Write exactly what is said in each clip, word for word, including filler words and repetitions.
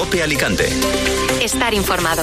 COPE Alicante. Estar informado.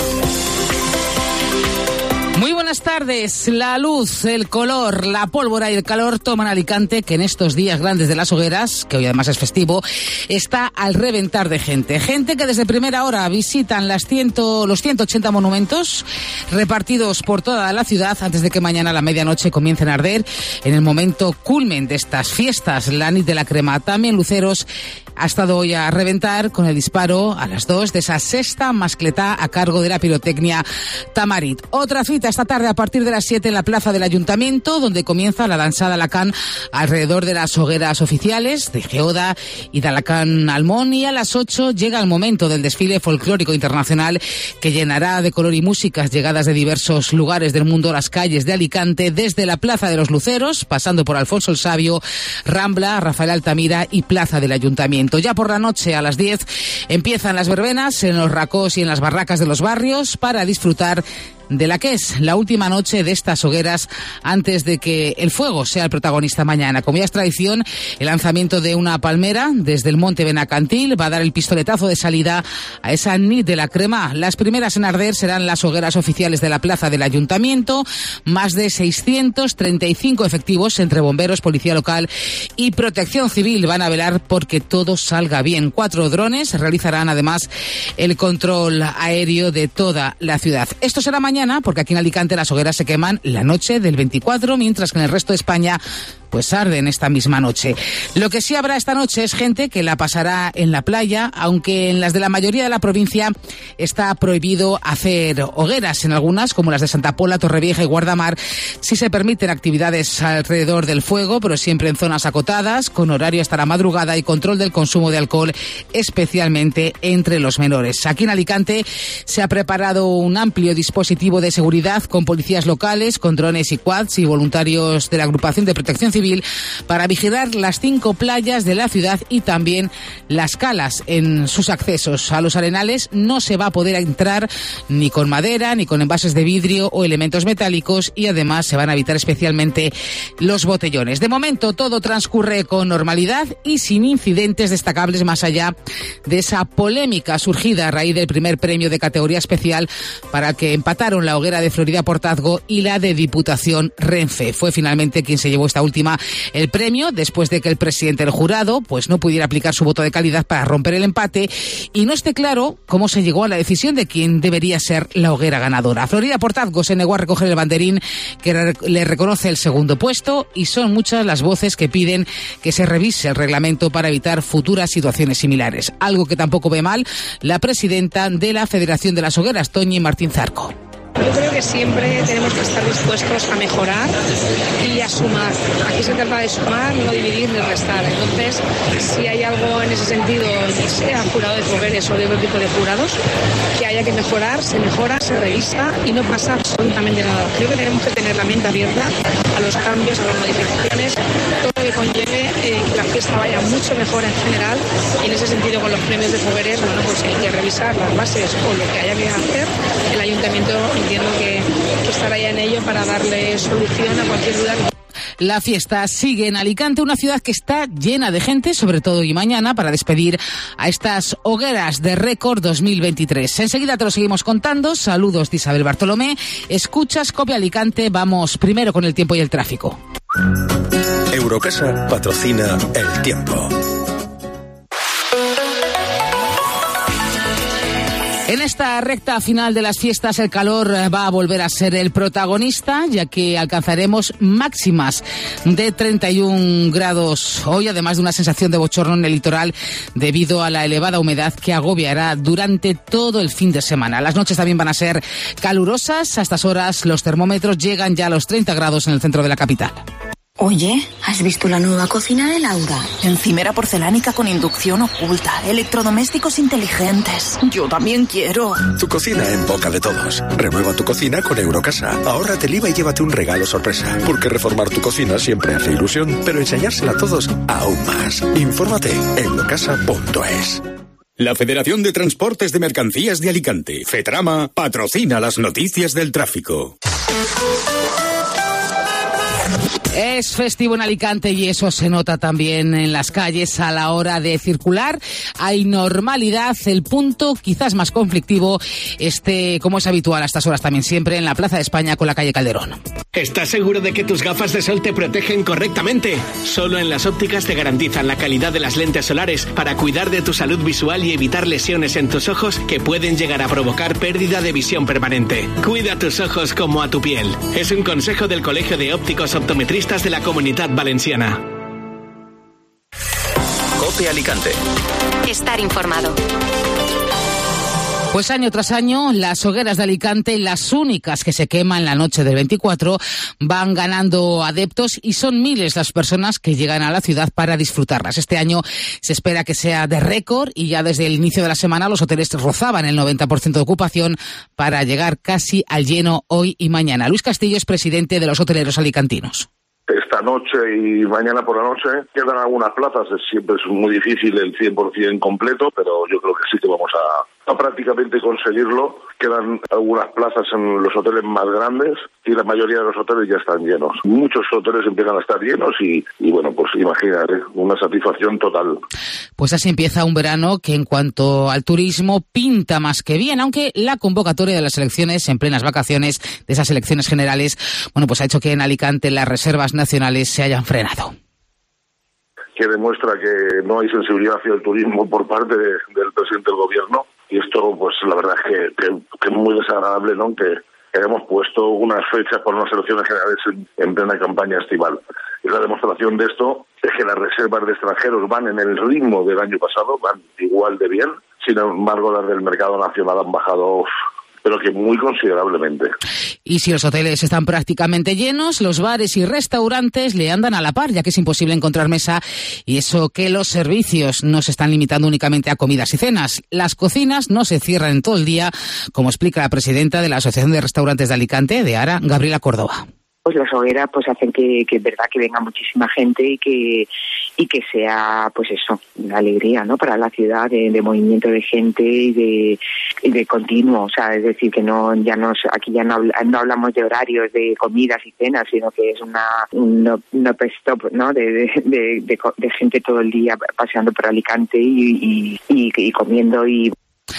Muy buenas tardes. La luz, el color, la pólvora y el calor toman Alicante, que en estos días grandes de las hogueras, que hoy además es festivo, está al reventar de gente. Gente que desde primera hora visitan las ciento, los ciento ochenta monumentos repartidos por toda la ciudad antes de que mañana a la medianoche comiencen a arder en el momento culmen de estas fiestas, la nit de la crema. También Luceros ha estado hoy a reventar con el disparo a las dos de esa sexta mascletá a cargo de la pirotecnia Tamarit. Otra cita esta tarde a partir de las siete en la plaza del Ayuntamiento, donde comienza la danzada Alacán alrededor de las hogueras oficiales de Geoda y de Alacán Almón, y a las ocho llega el momento del desfile folclórico internacional que llenará de color y músicas llegadas de diversos lugares del mundo las calles de Alicante, desde la Plaza de los Luceros, pasando por Alfonso el Sabio, Rambla, Rafael Altamira y Plaza del Ayuntamiento. Ya por la noche, a las diez, empiezan las verbenas en los racós y en las barracas de los barrios para disfrutar de la que es la última noche de estas hogueras antes de que el fuego sea el protagonista mañana. Como ya es tradición, el lanzamiento de una palmera desde el Monte Benacantil va a dar el pistoletazo de salida a esa nit de la crema. Las primeras en arder serán las hogueras oficiales de la plaza del Ayuntamiento. Más de seiscientos treinta y cinco efectivos entre bomberos, policía local y protección civil van a velar porque todo salga bien. Cuatro drones realizarán además el control aéreo de toda la ciudad. Esto será mañana, porque aquí en Alicante las hogueras se queman la noche del veinticuatro, mientras que en el resto de España pues arden esta misma noche. Lo que sí habrá esta noche es gente que la pasará en la playa, aunque en las de la mayoría de la provincia está prohibido hacer hogueras. En algunas, como las de Santa Pola, Torrevieja y Guardamar, sí se permiten actividades alrededor del fuego, pero siempre en zonas acotadas, con horario hasta la madrugada y control del consumo de alcohol, especialmente entre los menores. Aquí en Alicante se ha preparado un amplio dispositivo de seguridad con policías locales, con drones y quads y voluntarios de la Agrupación de Protección Civil para vigilar las cinco playas de la ciudad y también las calas en sus accesos. A los arenales no se va a poder entrar ni con madera, ni con envases de vidrio o elementos metálicos, y además se van a evitar especialmente los botellones. De momento todo transcurre con normalidad y sin incidentes destacables, más allá de esa polémica surgida a raíz del primer premio de categoría especial para que empataron la hoguera de Florida Portazgo y la de Diputación Renfe. Fue finalmente quien se llevó esta última el premio, después de que el presidente del jurado pues no pudiera aplicar su voto de calidad para romper el empate y no esté claro cómo se llegó a la decisión de quién debería ser la hoguera ganadora. Florida Portazgo se negó a recoger el banderín que le reconoce el segundo puesto, y son muchas las voces que piden que se revise el reglamento para evitar futuras situaciones similares, algo que tampoco ve mal la presidenta de la Federación de las Hogueras, Toñi Martín Zarco. Yo creo que siempre tenemos que estar dispuestos a mejorar y a sumar. Aquí se trata de sumar, no dividir ni restar. Entonces, si hay algo en ese sentido, sea jurado de fogueres o de otro tipo de jurados, que haya que mejorar, se mejora, se revisa y no pasa absolutamente nada. Creo que tenemos que tener la mente abierta a los cambios, a las modificaciones, todo lo que conlleve eh, que la fiesta vaya mucho mejor en general. Y en ese sentido, con los premios de fogueres, bueno, pues hay que revisar las bases o lo que haya que hacer. El ayuntamiento entiendo que, que estará ya en ello para darle solución a cualquier duda. La fiesta sigue en Alicante, una ciudad que está llena de gente, sobre todo hoy y mañana, para despedir a estas hogueras de récord dos mil veintitrés. Enseguida te lo seguimos contando. Saludos de Isabel Bartolomé. Escuchas COPE Alicante. Vamos primero con el tiempo y el tráfico. Eurocasa patrocina el tiempo. En esta recta final de las fiestas, el calor va a volver a ser el protagonista, ya que alcanzaremos máximas de treinta y un grados hoy, además de una sensación de bochorno en el litoral debido a la elevada humedad que agobiará durante todo el fin de semana. Las noches también van a ser calurosas. A estas horas los termómetros llegan ya a los treinta grados en el centro de la capital. Oye, ¿has visto la nueva cocina de Laura? Encimera porcelánica con inducción oculta, electrodomésticos inteligentes. Yo también quiero. Tu cocina en boca de todos. Renueva tu cocina con Eurocasa. Ahórrate el I V A y llévate un regalo sorpresa. Porque reformar tu cocina siempre hace ilusión, pero ensayársela a todos aún más. Infórmate en eurocasa punto es. La Federación de Transportes de Mercancías de Alicante, FETRAMA, patrocina las noticias del tráfico. Es festivo en Alicante y eso se nota también en las calles a la hora de circular. Hay normalidad. El punto quizás más conflictivo esté, como es habitual a estas horas también siempre, en la Plaza de España con la calle Calderón. ¿Estás seguro de que tus gafas de sol te protegen correctamente? Solo en Las Ópticas te garantizan la calidad de las lentes solares para cuidar de tu salud visual y evitar lesiones en tus ojos que pueden llegar a provocar pérdida de visión permanente. Cuida tus ojos como a tu piel. Es un consejo del Colegio de Ópticos Optometristas de la Comunidad Valenciana. COPE Alicante. Estar informado. Pues año tras año, las hogueras de Alicante, las únicas que se queman la noche del veinticuatro, van ganando adeptos y son miles las personas que llegan a la ciudad para disfrutarlas. Este año se espera que sea de récord y ya desde el inicio de la semana los hoteles rozaban el noventa por ciento de ocupación para llegar casi al lleno hoy y mañana. Luis Castillo es presidente de los hoteleros alicantinos. Esta noche y mañana por la noche quedan algunas plazas, siempre es muy difícil el cien por ciento completo, pero yo creo que sí que vamos a, a prácticamente conseguirlo. Quedan algunas plazas en los hoteles más grandes y la mayoría de los hoteles ya están llenos. Muchos hoteles empiezan a estar llenos y, y bueno, pues imagínate, una satisfacción total. Pues así empieza un verano que en cuanto al turismo pinta más que bien, aunque la convocatoria de las elecciones en plenas vacaciones, de esas elecciones generales, bueno, pues ha hecho que en Alicante las reservas nacionales se hayan frenado. Que demuestra que no hay sensibilidad hacia el turismo por parte de, del presidente del gobierno, y esto pues la verdad es que, que, que es muy desagradable, ¿no? Que hemos puesto unas fechas para unas elecciones generales en, en plena campaña estival. Y la demostración de esto es que las reservas de extranjeros van en el ritmo del año pasado, van igual de bien, sin embargo las del mercado nacional han bajado, pero que muy considerablemente. Y si los hoteles están prácticamente llenos, los bares y restaurantes le andan a la par, ya que es imposible encontrar mesa, y eso que los servicios no se están limitando únicamente a comidas y cenas. Las cocinas no se cierran en todo el día, como explica la presidenta de la Asociación de Restaurantes de Alicante, de ARA, Gabriela Córdoba. Pues las hogueras pues hacen que, que es verdad que venga muchísima gente y que y que sea pues eso, una alegría, ¿no? Para la ciudad, de, de movimiento de gente y de y de continuo, o sea, es decir, que no ya nos aquí ya no, no hablamos de horarios de comidas y cenas, sino que es una un no, no stop, ¿no? De de, de de de gente todo el día paseando por Alicante y y, y, y comiendo y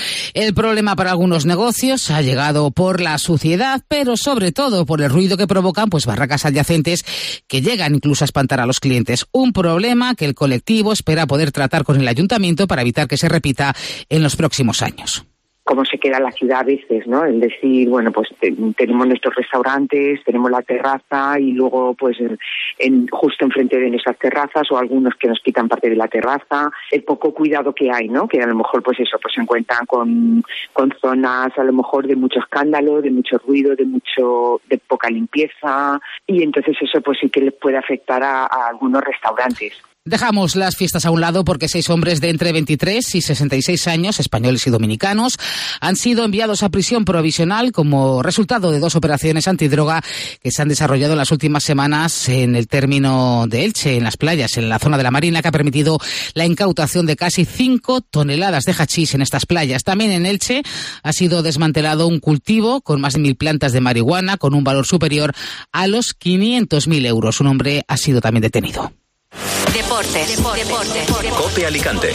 El problema para algunos negocios ha llegado por la suciedad, pero sobre todo por el ruido que provocan pues barracas adyacentes que llegan incluso a espantar a los clientes. Un problema que el colectivo espera poder tratar con el ayuntamiento para evitar que se repita en los próximos años. Cómo se queda la ciudad a veces, ¿no? El decir, bueno, pues te, tenemos nuestros restaurantes, tenemos la terraza y luego, pues, en, justo enfrente de nuestras terrazas o algunos que nos quitan parte de la terraza, el poco cuidado que hay, ¿no? Que a lo mejor, pues eso, pues se encuentran con, con zonas a lo mejor de mucho escándalo, de mucho ruido, de mucho, de poca limpieza, y entonces eso pues sí que les puede afectar a, a algunos restaurantes. Dejamos las fiestas a un lado porque seis hombres de entre veintitrés y sesenta y seis años, españoles y dominicanos, han sido enviados a prisión provisional como resultado de dos operaciones antidroga que se han desarrollado en las últimas semanas en el término de Elche, en las playas, en la zona de la Marina, que ha permitido la incautación de casi cinco toneladas de hachís en estas playas. También en Elche ha sido desmantelado un cultivo con más de mil plantas de marihuana con un valor superior a los quinientos mil euros. Un hombre ha sido también detenido. Deportes. Deportes. Deportes. COPE Alicante.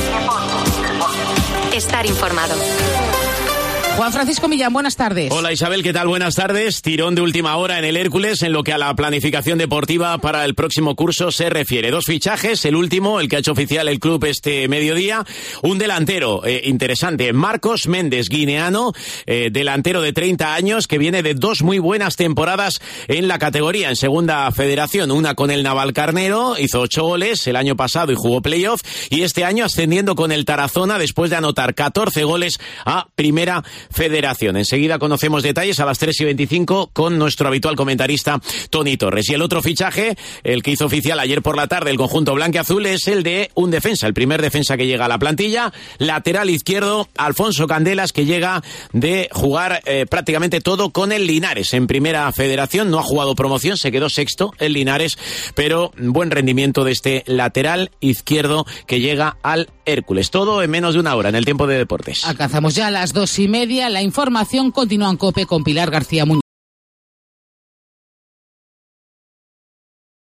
Estar informado. Juan Francisco Millán, buenas tardes. Hola Isabel, ¿qué tal? Buenas tardes. Tirón de última hora en el Hércules en lo que a la planificación deportiva para el próximo curso se refiere. Dos fichajes, el último, el que ha hecho oficial el club este mediodía, un delantero eh, interesante, Marcos Méndez, guineano, eh, delantero de treinta años que viene de dos muy buenas temporadas en la categoría, en segunda federación, una con el Navalcarnero, hizo ocho goles el año pasado y jugó playoff, y este año ascendiendo con el Tarazona después de anotar catorce goles a primera federación. Enseguida conocemos detalles a las tres y veinticinco con nuestro habitual comentarista Tony Torres. Y el otro fichaje, el que hizo oficial ayer por la tarde el conjunto blanquiazul, es el de un defensa, el primer defensa que llega a la plantilla, lateral izquierdo, Alfonso Candelas, que llega de jugar eh, prácticamente todo con el Linares en primera federación. No ha jugado promoción, se quedó sexto el Linares, pero buen rendimiento de este lateral izquierdo que llega al Hércules. Todo en menos de una hora en el tiempo de deportes. Alcanzamos ya las dos y media. La información continúa en COPE con Pilar García Muñoz.